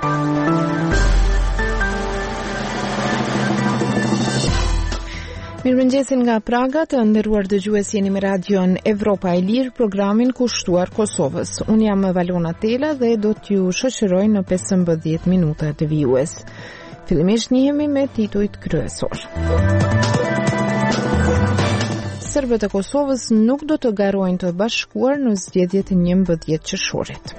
Mirëmëngjesin nga Praga, të nderuar dëgjues, jeni me radion Evropa e Lirë, programin kushtuar Kosovës. Unë jam Valona Tela dhe do t'ju shoqëroj në 15 minuta të vijues. Fillimisht njihemi me titujt kryesor. Serbët e Kosovës nuk do të garojnë të bashkuar në zgjedhjet e 11 qershorit.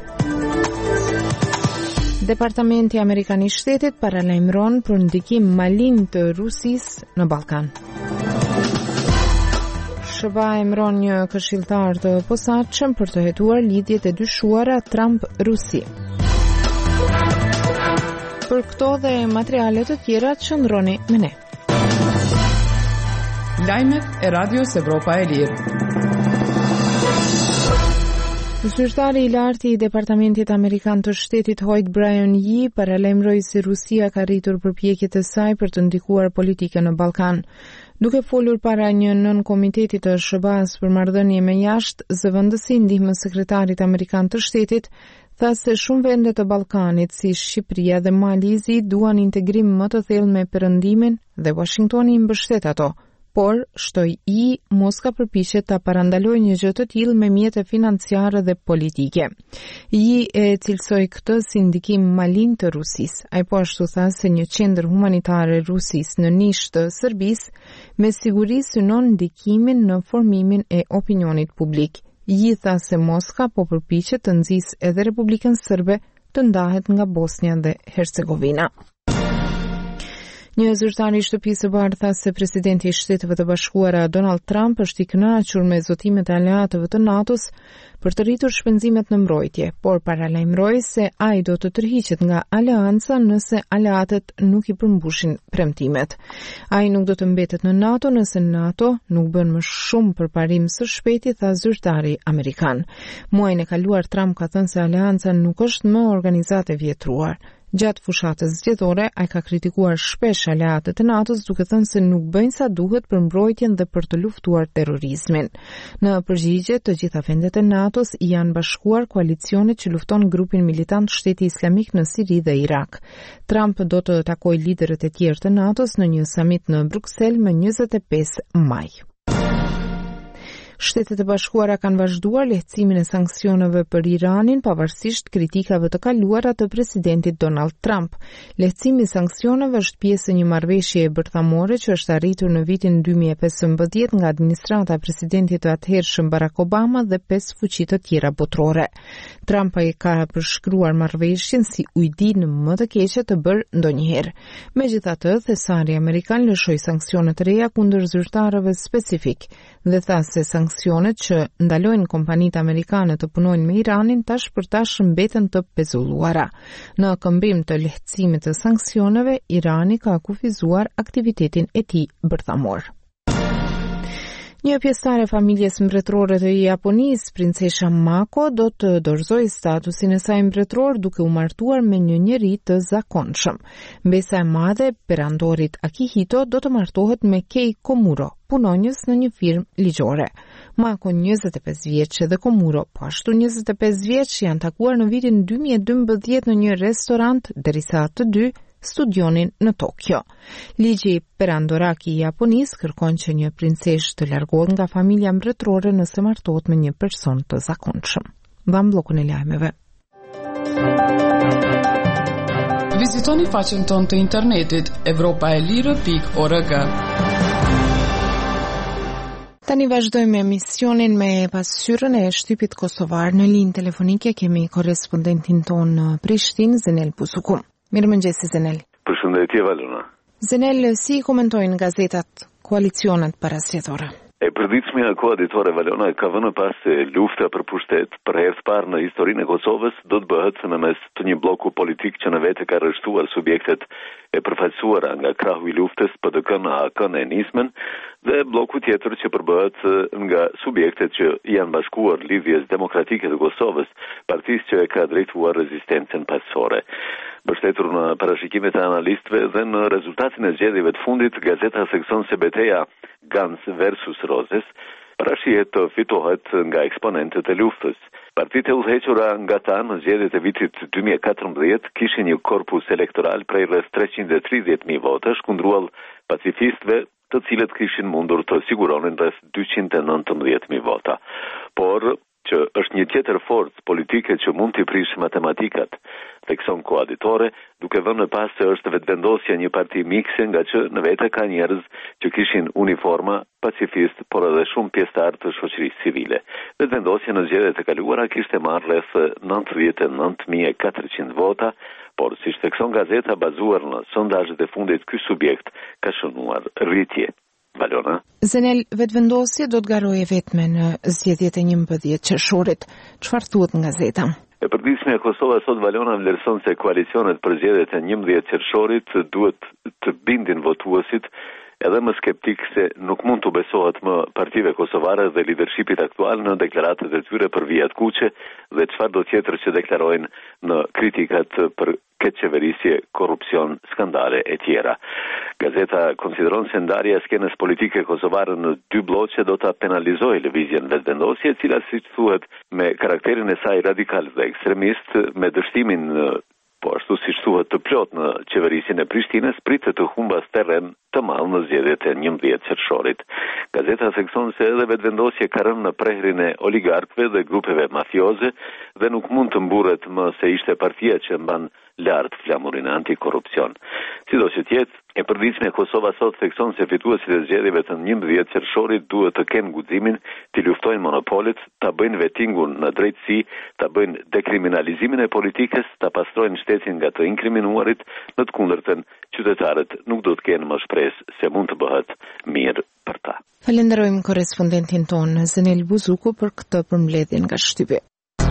Departamenti Amerikan i Shtetit paralajmëron për ndikim malin të Rusisë në Ballkan. SBA emëron një këshilltar të posaçëm për të hetuar lidhjet e dyshuara Trump-Rusi. Për këto dhe materiale të tjera qëndroni me ne. Lajmet e Radios Evropa e Lirë. Zyrtari i lartë i Departamentit Amerikan të Shtetit Hoyt Bryan Yee paralajmëroi se Rusia ka rritur përpjekjet e saj për të ndikuar politike në Ballkan. Duke folur para një nën-komiteti të SBA-s për marrëdhënie me jashtë, zëvendësi ndihmës sekretarit amerikan të shtetit tha se shumë vende të Ballkanit, si Shqipëria dhe Malizi, duan integrim më të thellë me Perëndimin dhe Washingtoni i mbështet ato. Por, shtoi i, Moska përpiqet ta parandalojë një gjë të tillë me mjete financiare dhe politike. I e cilsoi këtë si ndikim malin të Rusisë. Ai po ashtu tha se një qendër humanitare Rusisë në nishë të Serbisë me siguri synon ndikimin në formimin e opinionit publik. I tha se Moska po përpiqet të nxjisë edhe Republikën Serbe të ndahet nga Bosnia dhe Hercegovina. Një zyrtar i Shtëpisë së Bardhë tha se presidenti i Shteteve të Bashkuara Donald Trump është i kënaqur me zotimet e aleatëve të NATO-s për të rritur shpenzimet në mbrojtje, por paralajmëroi se ai do të tërhiqet nga aleanca nëse aleatët nuk i përmbushin premtimet. Ai nuk do të mbetet në NATO nëse NATO nuk bën më shumë për parim së shpejti, tha zyrtari amerikan. Muajin e kaluar Trump ka thënë se aleanca nuk është më organizatë e vjetruar. Gjatë fushatës zgjedhore, ai ka kritikuar shpesh aleatët e NATO-s duke thënë se nuk bëjnë sa duhet për mbrojtjen dhe për të luftuar terrorizmin. Në përgjigje, të gjitha vendet e NATO-s janë bashkuar koalicionit që lufton grupin militant Shteti Islamik në Siri dhe Irak. Trump do të takojë liderët e tjerë të NATO-s në një samit në Bruksel më 25 maj. Shtetet e Bashkuara kanë vazhduar lehtësimin e sanksioneve për Iranin pavarësisht kritikave të kaluara të presidentit Donald Trump. Lehtësimi i sanksioneve është pjesë e një marrëveshje e bërthamore që është arritur në vitin 2015 nga administrata e presidentit të atëhershëm Barack Obama dhe 5 fuqi të tjera botërore. Trump ai ka përshkruar marrëveshjen si ujdinë më të keqe të bërë ndonjëherë. Megjithatë, thesari amerikan lëshoi sanksione të reja kundër zyrtarëve specifik dhe tha se sanksionet që ndalojnë kompanitë amerikane të punojnë me Iranin tash për tash mbeten të pezulluara. Në këmbim të lehtësimit të sanksioneve, Irani ka kufizuar aktivitetin e tij bërthamor. Një pjesëtare e familjes mbretërore të Japonisë, princesha Mako, do të dorëzojë statusin e saj mbretëror duke u martuar me një njeri të zakonshëm. Mbesa e madhe perandorit Akihito do të martohet me Kei Komuro, punonjës në një firmë ligjore. Mako 25 vjeç dhe Komuro, po ashtu 25 vjeç, janë takuar në vitin 2012 në një restorant derisa të dy studionin në Tokyo. Ligji perandoraki i Japonisë kërkon që një princeshë të largohet nga familja mbretërore nëse martohet me një person të zakonshëm. Mbam bllokun e lajmeve. Vizitoni faqen tonë të internetit europaelire.org. Tani vazhdojmë emisionin me pasqyrën e shtypit kosovar. Në linjë telefonike kemi korrespondentin tonë në Prishtinë, Zenel Busuku. Mirëmëngjes Zenel. Përshëndetje Valona. Zenel, si komentojnë gazetat koalicionet parasjetore? E përditshmja koaditore Valona ka vënë pas se lufta për pushtet për herë të parë në historinë e Kosovës do të bëhet në mes të një bloku politik që në vete ka rreshtuar subjektet e përfaqësuara nga krahu i luftës PDK-n, AK-n e nismen dhe bloku tjetër që përbëhet nga subjektet që janë bashkuar Lidhjes Demokratike të Kosovës, partisë që e ka drejtuar rezistencën pasore. Mbështetur në parashikimet e analistëve dhe në rezultatin e zgjedhjeve të fundit, gazeta thekson se betejë Gans versus Rozes parashihet të fitohet nga eksponentët e luftës. Partitë e udhëhequra nga ta në zgjedhjet e vitit 2014 kishin një korpus elektoral prej rreth 330.000 votash kundruar pacifistëve, të cilët kishin mundur të siguronin rreth 219.000 vota. Por që është një tjetër forcë politike që mund t'i prish matematikat, thekson koaditore, duke vënë pas se është vetëvendosja një parti mikse nga që në vete ka njerëz që kishin uniforma pacifist, por edhe shumë pjesëtar të shoqërisë civile. Vetëvendosja në zgjedhjet e kaluara kishte marrë rreth 99.400 vota, por siç thekson gazeta bazuar në sondazhet e fundit, ky subjekt ka shënuar rritje. Valona. Zenel, vetëvendosja do të garojë vetëm në zgjedhjet e 11 qershorit. Çfarë thuhet nga gazeta? E përditshme e Kosova sot Valona vlerëson se koalicionet për zgjedhjet e 11 qershorit duhet të bindin votuesit edhe më skeptik se nuk mund të besohet më partive kosovare dhe lidershipit aktual në deklaratat e tyre për vijat kuqe dhe çfarë do tjetër që deklarojnë në kritikat për këtë qeverisje, korrupsion, skandale e tjera. Gazeta konsideron se ndarja e skenës politike kosovare në dy bloqe do ta penalizojë lëvizjen vetëvendosje, e cila siç thuhet me karakterin e saj radikal dhe ekstremist, me dështimin po ashtu siç thuhet të plot në qeverisjen e Prishtinës, pritet të humbas terren të madh në zgjedhjet e 11 qershorit. Gazeta thekson se edhe vetëvendosja ka rënë në prehrin e oligarkëve dhe grupeve mafioze dhe nuk mund të mburret më se ishte partia që mban lart flamurin antikorrupsion. Sidoqë të jetë, e përditshme Kosova sot thekson se fituesit e zgjedhjeve të 11 qershorit duhet të kenë guximin të luftojnë monopolet, ta bëjnë vettingun në drejtësi, ta bëjnë dekriminalizimin e politikës, ta pastrojnë shtetin nga të inkriminuarit, në të kundërtën qytetarët nuk do të kenë më shpresë se mund të bëhet mirë për ta. Falenderojmë korrespondentin tonë Zenel Buzuku për këtë përmbledhje nga shtypje.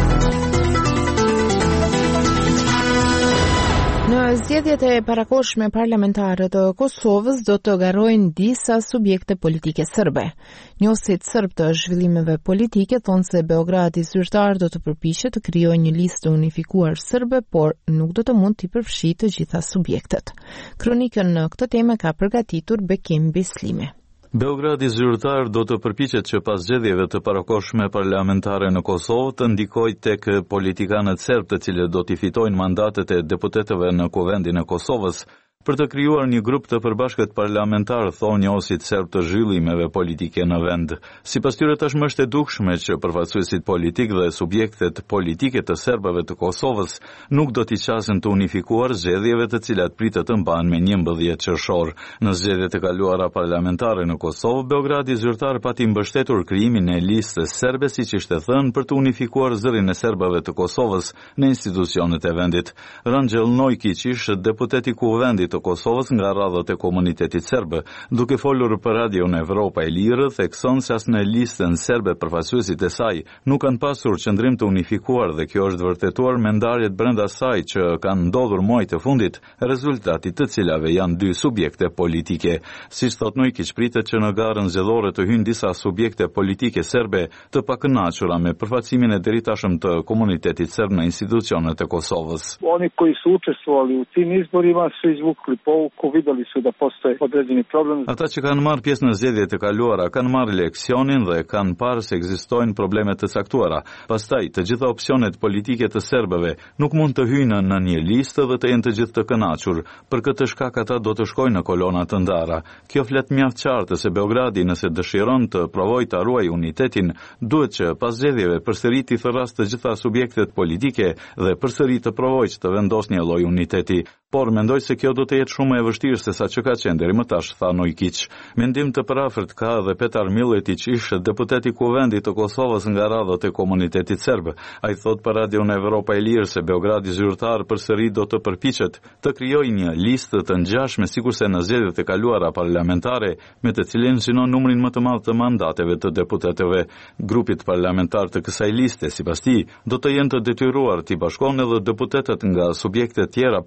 Në zgjedhjet e parakohshme parlamentare të Kosovës do të garojnë disa subjekte politike serbe. Njohësit serb të zhvillimeve politike thonë se Beogradi zyrtar do të përpiqet të krijojë një listë unifikuar serbe, por nuk do të mund t'i përfshijë të gjitha subjektet. Kronikën në këtë temë ka përgatitur Bekim Bislimi. Beogradi zyrtar do të përpiqet që pas zgjedhjeve të parakohshme parlamentare në Kosovë të ndikojë tek politikanët serb të cilët do t'i fitojnë mandatet e deputetëve në Kuvendin e Kosovës, për të krijuar një grup të përbashkët parlamentar, thonë njohësit serb të zhvillimeve politike në vend. Sipas tyre tashmë është e dukshme që përfaqësuesit politik dhe subjektet politike të serbëve të Kosovës nuk do t'i qasin të unifikuar zgjedhjeve të cilat pritet të mbahen me 11 qershor. Në zgjedhjet e kaluara parlamentare në Kosovë, Beogradi zyrtar pati mbështetur krijimin e listës serbe, siç ishte thënë, për të unifikuar zërin e serbëve të Kosovës në institucionet e vendit. Rangjel Nojkić ishte deputet i Kuvendit të Kosovës nga radhët e komunitetit serb, duke folur për Radion Evropa e Lirë, thekson se as në listën serbe përfaqësuesit e saj nuk kanë pasur qëndrim të unifikuar dhe kjo është vërtetuar me ndarjet brenda saj që kanë ndodhur muajt e fundit, rezultati të cilave janë dy subjekte politike. Siç thot Nojkić, pritet që në garën zgjedhore të hyjnë disa subjekte politike serbe të pakënaqura me përfaqësimin e deritashëm të komunitetit serb në institucionet e Kosovës. Oni koji su učestvovali u tim izborima su izvukli pouku, videli su da postoje određeni problem. Ata që kanë marrë pjesë në zgjedhjet e kaluara kanë marrë leksionin dhe kanë parë se ekzistojnë probleme të caktuara. Pastaj, të gjitha opsionet politike të serbëve nuk mund të hyjnë në një listë dhe të jenë të gjithë të kënaqur. Për këtë shkak ata do të shkojnë në kolona të ndara. Kjo flet mjaft qartë se Beogradi, nëse dëshiron të provojë ta ruajë unitetin, duhet që pas zgjedhjeve përsëri të thërras të gjitha subjektet politike dhe përsëri të provojë të vendosë një lloj uniteti. Por mendoj se kjo do të jetë shumë e vështirë se sa që ka qenë deri më tash, tha Nojkić. Mendim të parafort ka edhe Petar Miletić, ishte deputet i Kuvendit të Kosovës nga radhët e komunitetit serb. Ai thot për Radion Evropa e Lirë se Beogradi zyrtar përsëri do të përpiqet të krijojë një listë të ngjashme sikurse në zgjedhjet e kaluara parlamentare, me të cilën synon numrin më të madh të mandateve të deputetëve. Grupit parlamentar të kësaj liste, sipas tij, do të jenë të detyruar të bashkohen edhe deputetët nga subjekte tjera politike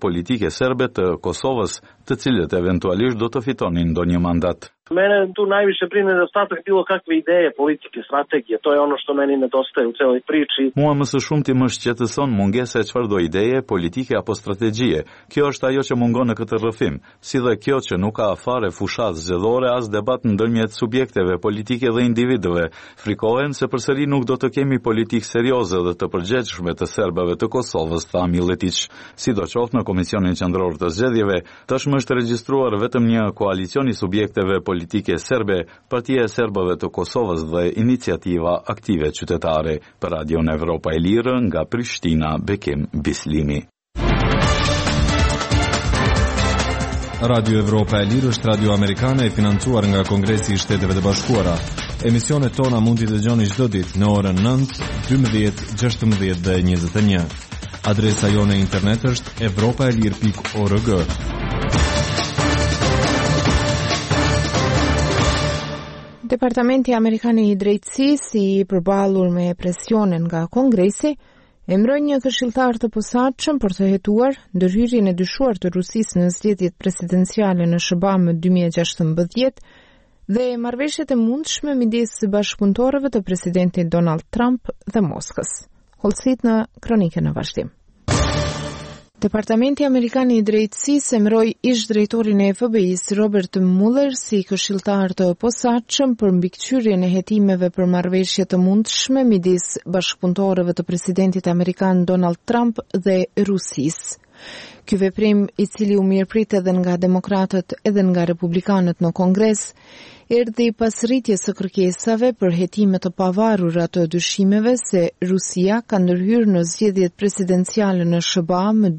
serbe të Kosovës, të cilët eventualisht do të fitonin ndonjë mandat. Mene tu najviše brine nedostatak bilo kakve ideje, politike, strategije. To je ono što meni nedostaje u celoj priči. Mua më së shumti më shqetëson mungesa e çfarëdo ideje, politike apo strategjie. Kjo është ajo që mungon në këtë rrëfim, si dhe kjo që nuk ka fare fushat zgjedhore as debat ndërmjet subjekteve politike dhe individëve. Frikohen se përsëri nuk do të kemi politikë serioze dhe të përgjegjshme të serbëve të Kosovës, tha Miletić. Sidoqoftë në Komisionin Qendror të Zgjedhjeve, tashmë është regjistruar vetëm një koalicion i subjekteve politike serbe, Partia e Serbëve të Kosovës dhe Iniciativa Aktive Qytetare. Për Radion Evropa e Lirë, nga Prishtina, Bekim Bislimi. Radio Evropa e Lirë është radio amerikane e financuar nga Kongresi i Shteteve të Bashkuara. Emisionet tona mund t'i dëgjoni çdo ditë në orën 9, 12, 16 dhe 21. Adresa jone internet është evropaelir.org. Departamenti Amerikan i Drejtësisë, i përballur me presionin nga Kongresi, emëroi një këshilltar të posaçëm për të hetuar ndërhyrjen e dyshuar të Rusisë në zgjedhjet presidenciale në SBA më 2016 dhe marrëveshjet e mundshme midis bashkëpunëtorëve të presidentit Donald Trump dhe Moskës. Holsit në kronikën në vazhdim. Departamenti Amerikan i Drejtësisë emëroi ish-drejtorin e FBI-s Robert Mueller si këshilltar të posaçëm për mbikëqyrjen e hetimeve për marrëveshje të mundshme midis bashkëpunëtorëve të presidentit amerikan Donald Trump dhe Rusisë. Ky veprim, i cili u mirëprit edhe nga demokratët edhe nga republikanët në Kongres, erdhi pas rritjes së kërkesave për hetime të pavarura të dyshimeve se Rusia ka ndërhyrë në zgjedhjet presidenciale në SBA më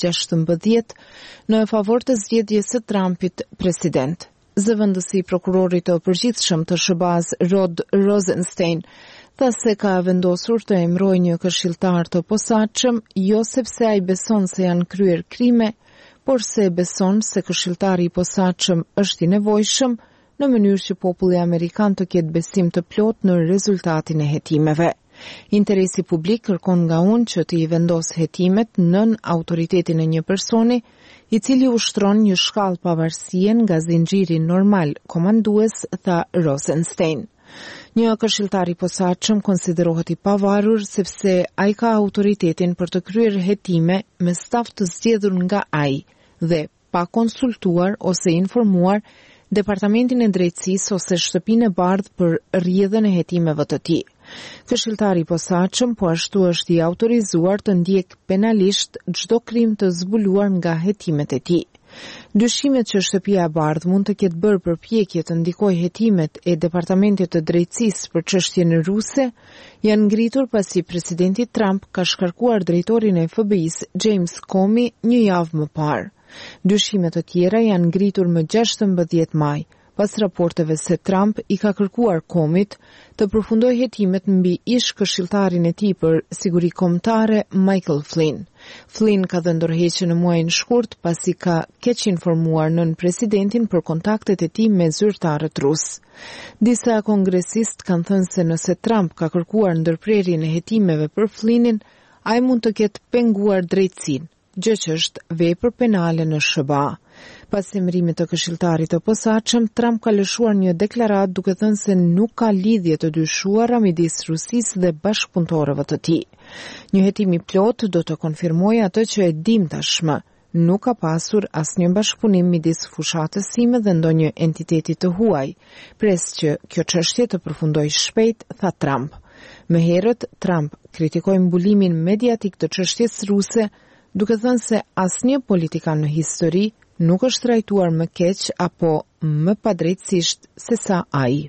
2016 në favor të zgjedhjes së Trumpit president. Zëvendësi i prokurorit të përgjithshëm të SBA-s Rod Rosenstein tha se ka vendosur të emërojë një këshilltar të posaçëm jo sepse ai beson se janë kryer krime, por se beson se këshilltari i posaçëm është i nevojshëm në mënyrë që populli amerikan të ketë besim të plot në rezultatin e hetimeve. Interesi publik kërkon nga unë që të i vendos hetimet nën autoritetin e një personi, i cili ushtron një shkallë pavarësie nga zinxhiri normal komandues, tha Rosenstein. Një këshilltar i posaçëm konsiderohet i pavarur sepse ai ka autoritetin për të kryer hetime me staf të zgjedhur nga ai dhe pa konsultuar ose informuar Departamentin e Drejtësisë ose Shtëpinë e Bardhë për rrjedhën e hetimeve të tij. Këshilltari i posaçëm po ashtu është i autorizuar të ndjek penalisht çdo krim të zbuluar nga hetimet e tij. Dyshimet që Shtëpia e Bardhë mund të ketë bërë përpjekje të ndikojë hetimet e Departamentit të Drejtësisë për çështjen ruse janë ngritur pasi presidenti Trump ka shkarkuar drejtorin e FBI-s James Comey një javë më parë. Dyshimet të tjera janë ngritur më 16 maj, pas raporteve se Trump i ka kërkuar Comeyt të përfundojë hetimet mbi ish-këshilltarin e tij për siguri kombëtare Michael Flynn. Flynn ka dhënë ndërheqje në muajin shkurt pasi ka keq informuar nën presidentin për kontaktet e tij me zyrtarët rus. Disa kongresistë kanë thënë se nëse Trump ka kërkuar ndërprerjen e hetimeve për Flynnin, ai mund të ketë penguar drejtësinë, gjë që është vepër penale në SBA. Pas emërimit të këshilltarit të posaçëm, Trump ka lëshuar një deklaratë duke thënë se nuk ka lidhje të dyshuara midis Rusisë dhe bashkëpunëtorëve të tij. Një hetim i plot do të konfirmojë atë që e dim tashmë. Nuk ka pasur asnjë bashkëpunim midis fushatës sime dhe ndonjë entiteti të huaj. Pres që kjo çështje të përfundojë shpejt, tha Trump. Më herët, Trump kritikoi mbulimin mediatik të çështjes ruse, duke thënë se asnjë politikan në histori nuk është trajtuar më keq apo më padrejtësisht se sa ai.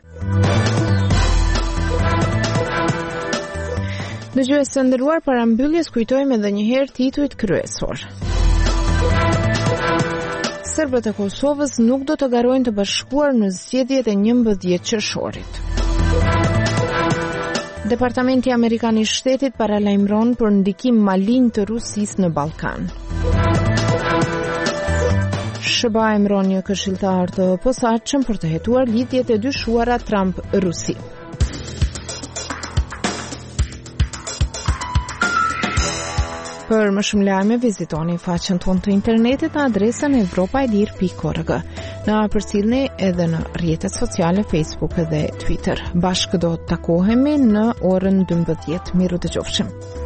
Dëgjues të nderuar, para mbylljes kujtojmë edhe një herë titujt kryesor. Serbët e Kosovës nuk do të garojnë të bashkuar në zgjedhjet e 11 qershorit. Departamenti Amerikan i Shtetit paralajmëron për ndikim malign të Rusisë në Ballkan. SBA emëron një këshilltar të posaçëm për të hetuar lidhjet e dyshuara Trump-Rusi. Për më shumë lajme, vizitoni faqen tonë të internetit në adresën evropaelir.org. Na përcjellni edhe në rrjetet sociale Facebook dhe Twitter. Bashkë do të takohemi në orën 12. Miru dëgjofshim.